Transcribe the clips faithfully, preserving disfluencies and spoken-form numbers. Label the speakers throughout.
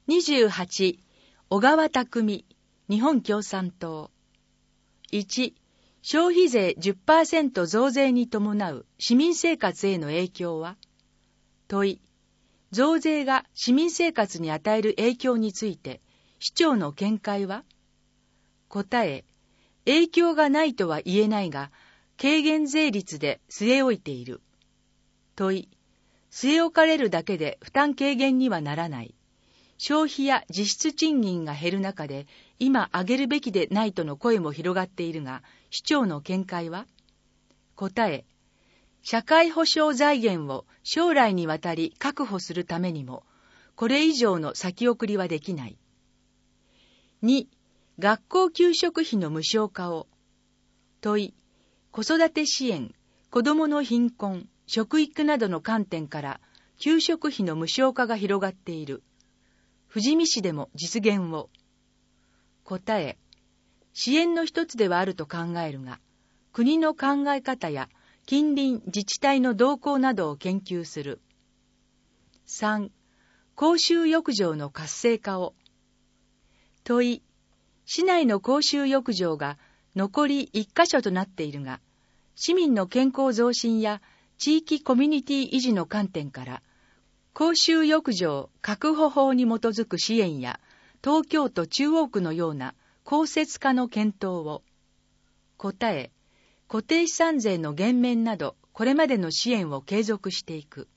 Speaker 1: にじゅうはち、小川匠、日本共産党。いち、消費税 じゅっパーセント 増税に伴う市民生活への影響は？問い、増税が市民生活に与える影響について、市長の見解は？答え、影響がないとは言えないが、軽減税率で据え置いている。問い、据え置かれるだけで負担軽減にはならない。消費や実質賃金が減る中で、今上げるべきでないとの声も広がっているが、市長の見解は？答え、社会保障財源を将来にわたり確保するためにも、これ以上の先送りはできない。に、学校給食費の無償化を。問い、子育て支援、子どもの貧困、食育などの観点から給食費の無償化が広がっている。富士見市でも実現を。答え、支援の一つではあると考えるが、国の考え方や近隣自治体の動向などを研究する。さん、公衆浴場の活性化を。問い、市内の公衆浴場が残りいっかしょとなっているが、市民の健康増進や地域コミュニティ維持の観点から、公衆浴場確保法に基づく支援や、東京都中央区のような公設化の検討を。答え、固定資産税の減免など、これまでの支援を継続していく。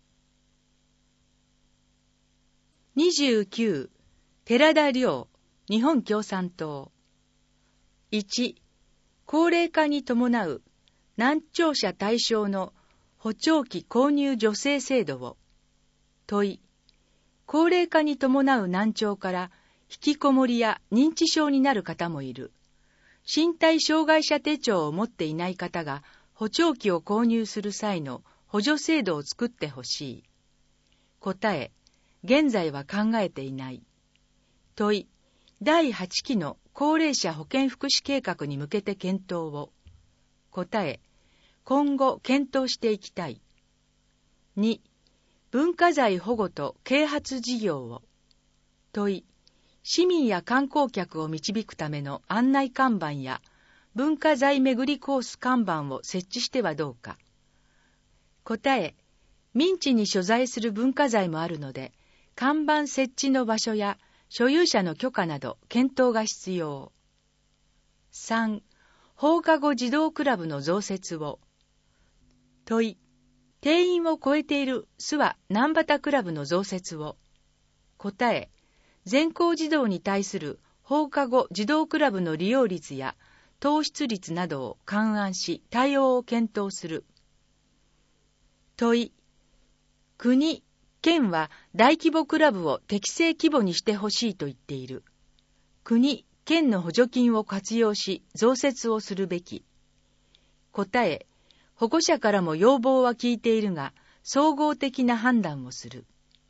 Speaker 1: にじゅうきゅう、寺田亮、日本共産党。いち、高齢化に伴う難聴者対象の補聴器購入助成制度を。問い、高齢化に伴う難聴から引きこもりや認知症になる方もいる。身体障害者手帳を持っていない方が補聴器を購入する際の補助制度を作ってほしい。答え、現在は考えていない。問い、だいはちきの高齢者保健福祉計画に向けて検討を。答え、今後検討していきたい。に、文化財保護と啓発事業を。問い、市民や観光客を導くための案内看板や文化財巡りコース看板を設置してはどうか。答え、民地に所在する文化財もあるので、看板設置の場所や所有者の許可など検討が必要。さん、放課後児童クラブの増設を。問い、定員を超えている諏訪南畑クラブの増設を。答え、全校児童に対する放課後児童クラブの利用率や投出率などを勘案し対応を検討する。問い、国、県は大規模クラブを適正規模にしてほしいと言っている。国、県の補助金を活用し増設をするべき。答え、保護者からも要望は聞いているが、総合的な判断をする。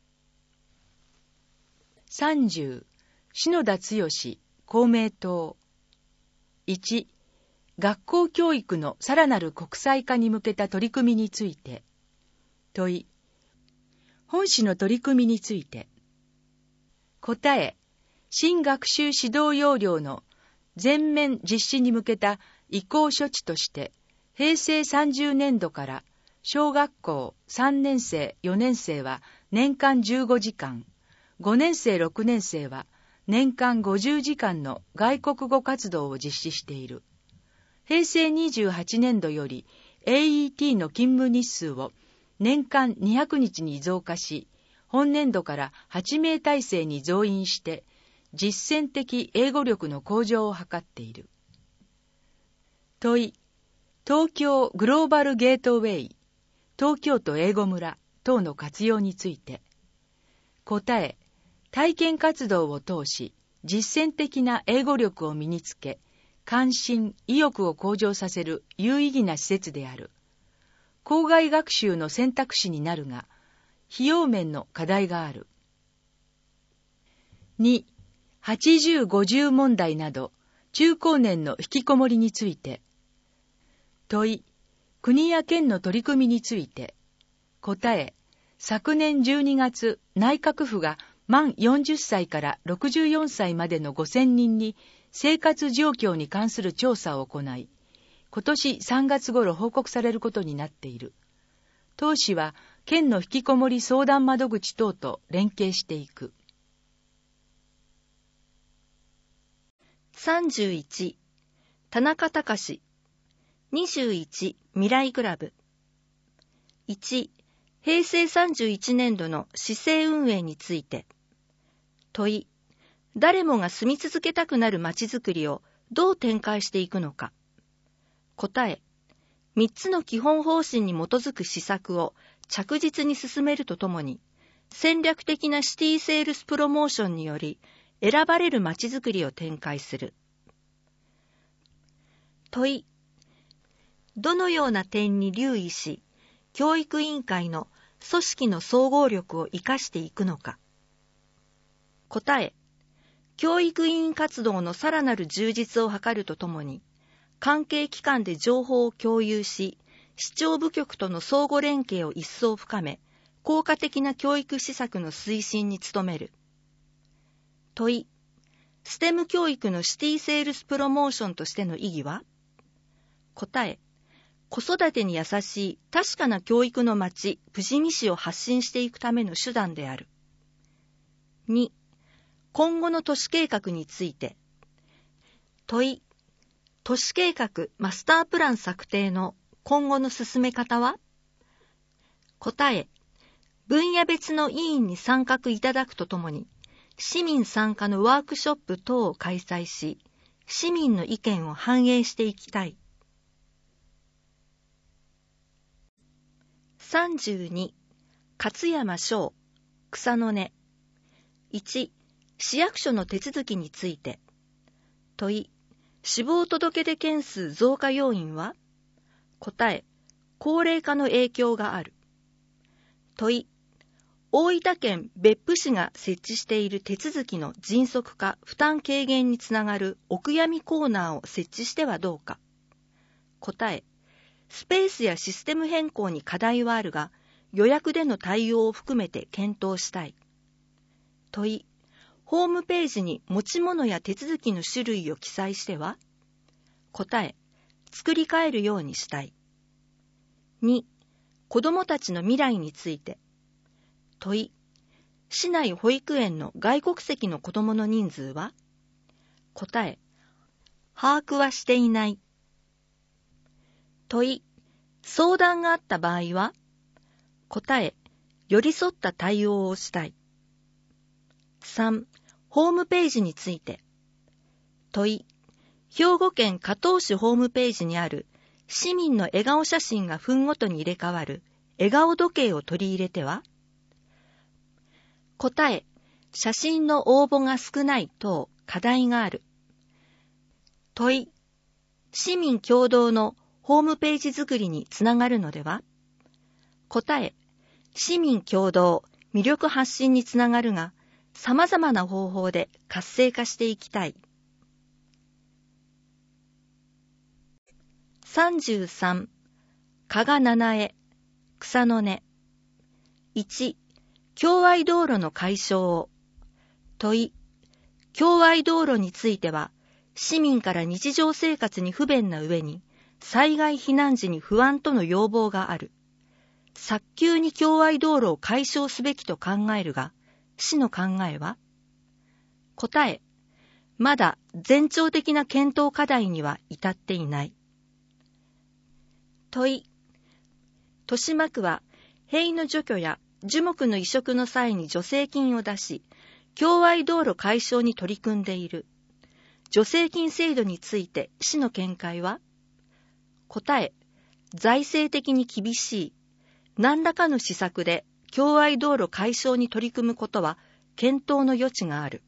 Speaker 1: さんじゅう、篠田剛、公明党。いち、学校教育のさらなる国際化に向けた取り組みについて。問い、本市の取り組みについて。答え、新学習指導要領の全面実施に向けた移行措置として、へいせいさんじゅうねんどから小学校さんねんせい、よねんせいは年間じゅうごじかん、ごねんせい、ろくねんせいは年間ごじゅうじかんの外国語活動を実施している。へいせいにじゅうはちねんどより エーイーティー の勤務日数を年間にひゃくにちに増加し、本年度からはちめい体制に増員して、実践的英語力の向上を図っている。問い、東京グローバルゲートウェイ、東京都英語村等の活用について。答え、体験活動を通し、実践的な英語力を身につけ、関心、意欲を向上させる有意義な施設である。校外学習の選択肢になるが、費用面の課題がある。に、はちじゅう、ごじゅう問題など、中高年の引きこもりについて。問い、国や県の取り組みについて。答え、昨年じゅうにがつ、内閣府が満よんじゅっさいからろくじゅうよんさいまでのごせんにんに生活状況に関する調査を行い、今年さんがつ頃報告されることになっている。当市は県の引きこもり相談窓口等と連携していく。
Speaker 2: さんじゅういち、田中隆。にじゅういち、未来クラブ。いち、平成さんじゅういちねんどの市政運営について。問い、誰もが住み続けたくなるまちづくりをどう展開していくのか。答え、みっつの基本方針に基づく施策を着実に進めるとともに、戦略的なシティセールスプロモーションにより、選ばれるまちづくりを展開する。問い、どのような点に留意し、教育委員会の組織の総合力を生かしていくのか。答え、教育委員活動のさらなる充実を図るとともに、関係機関で情報を共有し、市長部局との相互連携を一層深め、効果的な教育施策の推進に努める。問い、ステム教育のシティセールスプロモーションとしての意義は？答え、子育てに優しい確かな教育の街、富士見市を発信していくための手段である。に、今後の都市計画について。問い、都市計画マスタープラン策定の今後の進め方は？答え、分野別の委員に参画いただくとともに、市民参加のワークショップ等を開催し、市民の意見を反映していきたい。さんじゅうに、勝山翔、草の根。いち、市役所の手続きについて。問い、死亡届出件数増加要因は？答え、高齢化の影響がある。問い、大分県別府市が設置している手続きの迅速化、負担軽減につながるお悔やみコーナーを設置してはどうか。答え、スペースやシステム変更に課題はあるが、予約での対応を含めて検討したい。問い、ホームページに持ち物や手続きの種類を記載しては？答え、作り変えるようにしたい。に、子どもたちの未来について。問い、市内保育園の外国籍の子どもの人数は？答え、把握はしていない。問い、相談があった場合は？答え、寄り添った対応をしたい。さん、ホームページについて。問い、兵庫県加東市ホームページにある市民の笑顔写真が分ごとに入れ替わる笑顔時計を取り入れては？答え、写真の応募が少ない等課題がある。問い、市民共同のホームページ作りにつながるのでは？答え、市民共同魅力発信につながるが、様々な方法で活性化していきたい。さんじゅうさん、加賀七重、草の根。いち、共愛道路の解消を。問い、共愛道路については、市民から日常生活に不便な上に、災害避難時に不安との要望がある。早急に共愛道路を解消すべきと考えるが、市の考えは？答え、まだ前兆的な検討課題には至っていない。問い、豊島区は塀の除去や樹木の移植の際に助成金を出し、共愛道路解消に取り組んでいる。助成金制度について市の見解は？答え、財政的に厳しい。何らかの施策で共愛道路解消に取り組むことは検討の余地がある。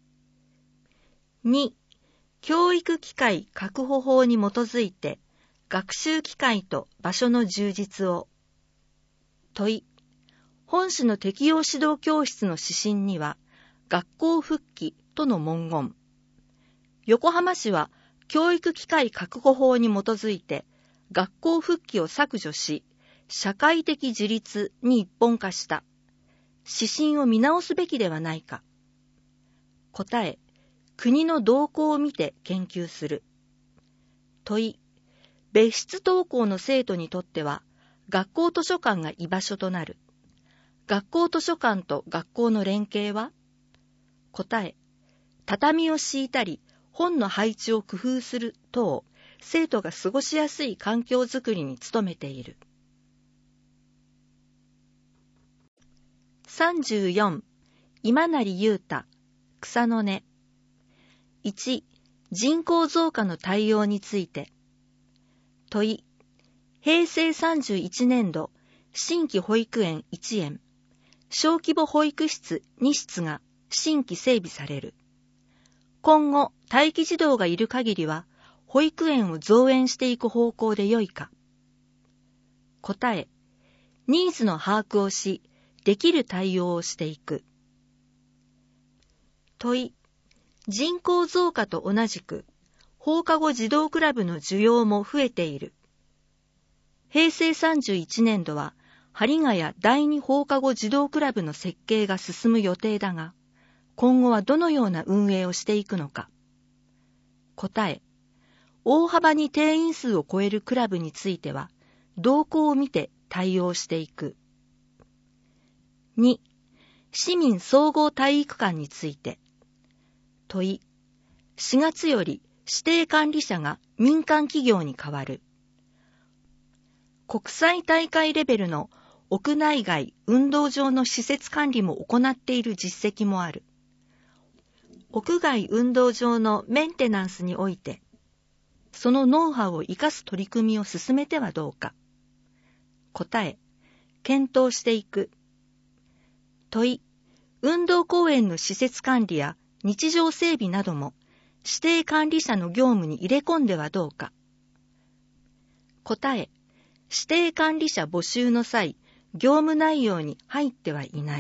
Speaker 2: に、教育機会確保法に基づいて学習機会と場所の充実を。問い、本市の適用指導教室の指針には学校復帰との文言。横浜市は教育機会確保法に基づいて学校復帰を削除し、社会的自立に一本化した。 指針を見直すべきではないか。答え、国の動向を見て研究する。問い、別室登校の生徒にとっては、学校図書館が居場所となる。学校図書館と学校の連携は？答え、畳を敷いたり、本の配置を工夫する等、生徒が過ごしやすい環境づくりに努めている。さんじゅうよん、今成雄太、草の根。いち、人口増加の対応について。問い、平成さんじゅういちねん度、新規保育園いち園、小規模保育室に室が新規整備される。今後、待機児童がいる限りは、保育園を増園していく方向でよいか。答え、ニーズの把握をし、できる対応をしていく。問い、人口増加と同じく、放課後児童クラブの需要も増えている。平成さんじゅういちねん度は、針ヶ谷第二放課後児童クラブの設計が進む予定だが、今後はどのような運営をしていくのか。答え、大幅に定員数を超えるクラブについては、動向を見て対応していく。に、市民総合体育館について。問い、しがつより指定管理者が民間企業に変わる。国際大会レベルの屋内外運動場の施設管理も行っている実績もある。屋外運動場のメンテナンスにおいて、そのノウハウを生かす取り組みを進めてはどうか。答え、検討していく。問い、運動公園の施設管理や日常整備なども指定管理者の業務に入れ込んではどうか。答え、指定管理者募集の際、業務内容に入ってはいない。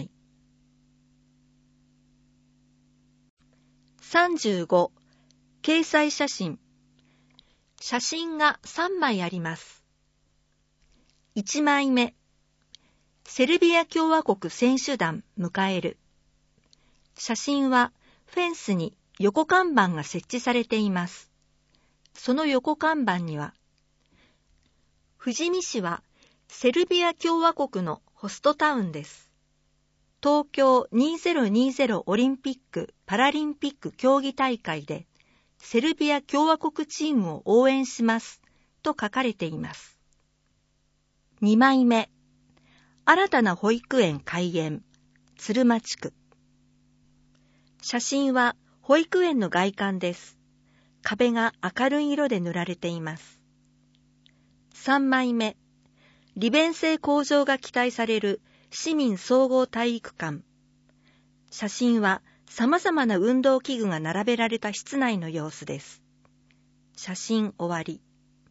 Speaker 2: さんじゅうご、掲載写真。写真がさんまいあります。いちまいめ、セルビア共和国選手団迎える。写真はフェンスに横看板が設置されています。その横看板には、富士見市はセルビア共和国のホストタウンです。東京にせんにじゅうオリンピック・パラリンピック競技大会でセルビア共和国チームを応援しますと書かれています。にまいめ、新たな保育園開園、鶴間地区。写真は保育園の外観です。壁が明るい色で塗られています。さんまいめ、利便性向上が期待される市民総合体育館。写真は様々な運動器具が並べられた室内の様子です。写真終わり。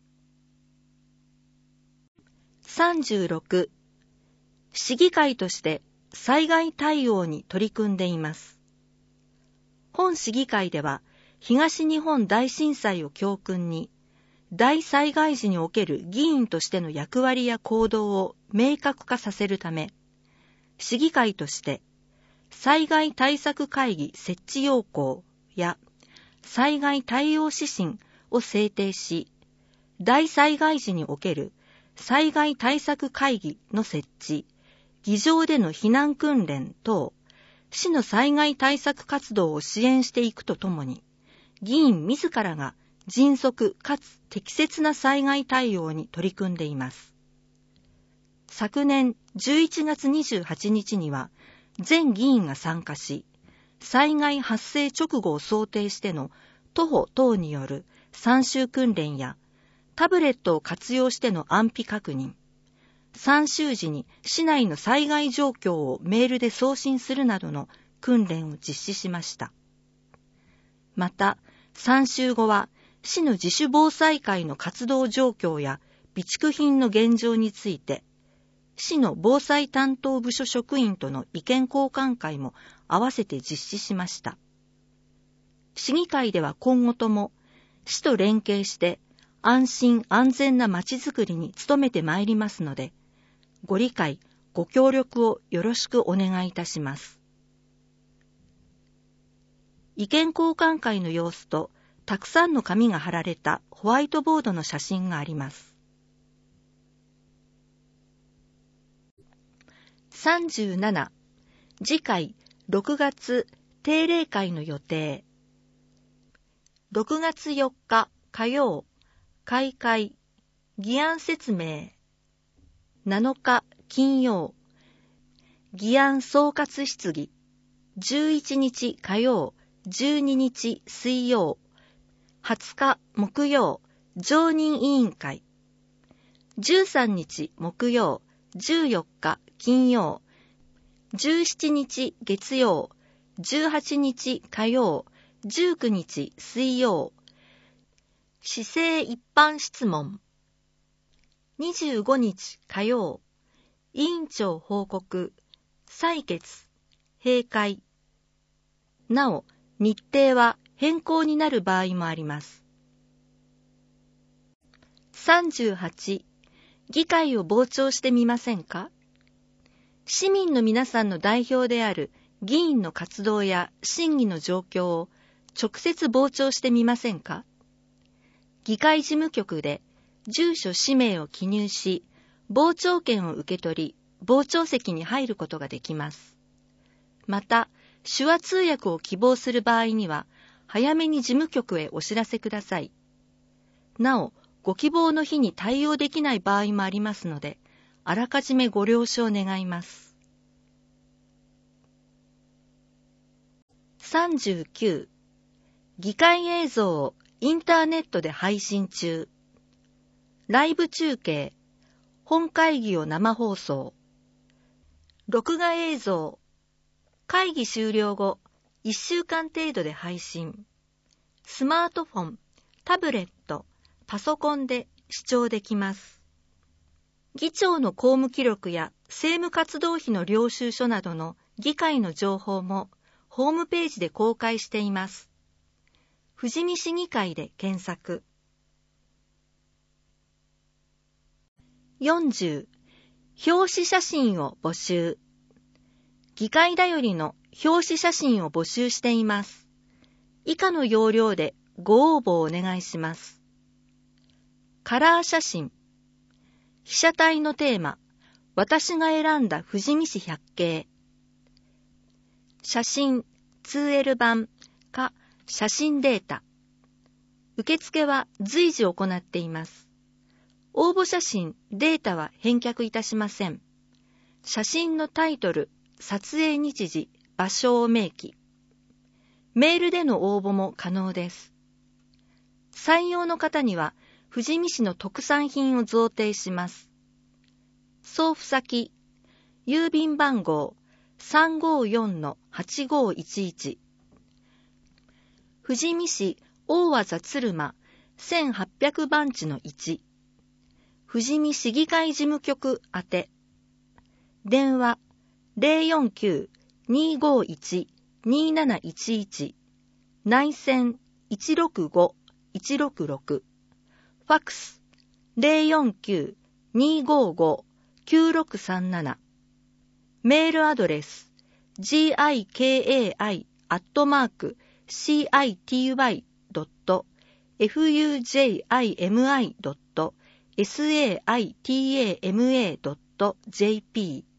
Speaker 2: さんじゅうろく、市議会として災害対応に取り組んでいます。本市議会では東日本大震災を教訓に、大災害時における議員としての役割や行動を明確化させるため、市議会として災害対策会議設置要項や災害対応指針を制定し、大災害時における災害対策会議の設置、議場での避難訓練等、市の災害対策活動を支援していくとともに、議員自らが迅速かつ適切な災害対応に取り組んでいます。昨年じゅういちがつにじゅうはちにちには全議員が参加し、災害発生直後を想定しての徒歩等による参集訓練やタブレットを活用しての安否確認、参集時に市内の災害状況をメールで送信するなどの訓練を実施しました。また、参集後は市の自主防災会の活動状況や備蓄品の現状について、市の防災担当部署職員との意見交換会も合わせて実施しました。市議会では今後とも市と連携して安心安全なまちづくりに努めてまいりますので、ご理解、 ご協力をよろしくお願いいたします。意見交換会の様子と、たくさんの紙が貼られたホワイトボードの写真があります。さんじゅうなな、次回ろくがつ定例会の予定。ろくがつよっか火曜、開会、議案説明。なのか金曜、議案総括質疑。じゅういちにち火曜、じゅうににち水曜、はつか木曜、常任委員会。じゅうさんにち木曜、じゅうよっか金曜、じゅうしちにち月曜、じゅうはちにち火曜、じゅうくにち水曜。市政一般質問。にじゅうごにち火曜、委員長報告、採決、閉会。なお、日程は変更になる場合もあります。さんじゅうはち、議会を傍聴してみませんか？市民の皆さんの代表である議員の活動や審議の状況を直接傍聴してみませんか？議会事務局で住所氏名を記入し、傍聴券を受け取り、傍聴席に入ることができます。また、手話通訳を希望する場合には、早めに事務局へお知らせください。なお、ご希望の日に対応できない場合もありますので、あらかじめご了承願います。さんじゅうきゅう、議会映像をインターネットで配信中。ライブ中継、本会議を生放送。録画映像、会議終了後、いっしゅうかん程度で配信。スマートフォン、タブレット、パソコンで視聴できます。議長の公務記録や政務活動費の領収書などの議会の情報もホームページで公開しています。富士見市議会で検索。よんじゅう、表紙写真を募集。議会だよりの表紙写真を募集しています。以下の要領でご応募をお願いします。カラー写真。被写体のテーマ、私が選んだ富士見市百景。写真 ツーエル 版か写真データ。受付は随時行っています。応募写真、データは返却いたしません。写真のタイトル、撮影日時、場所を明記。メールでの応募も可能です。採用の方には、富士見市の特産品を贈呈します。送付先、郵便番号 さんごよんのはちごいちいち。富士見市大和鶴間せんはっぴゃくばんちのいち。富士見市議会事務局宛て。電話 ゼロよんきゅう にーごーいち にーなないちいち。内線 いちろくご いちろくろく。ファックス ゼロよんきゅう にーごーご きゅうろくさんなな。メールアドレス ギカイ アットマーク シーアイティーワイ ドット フユージェイアイエムアイ ドット サタマ ドット ジェーピー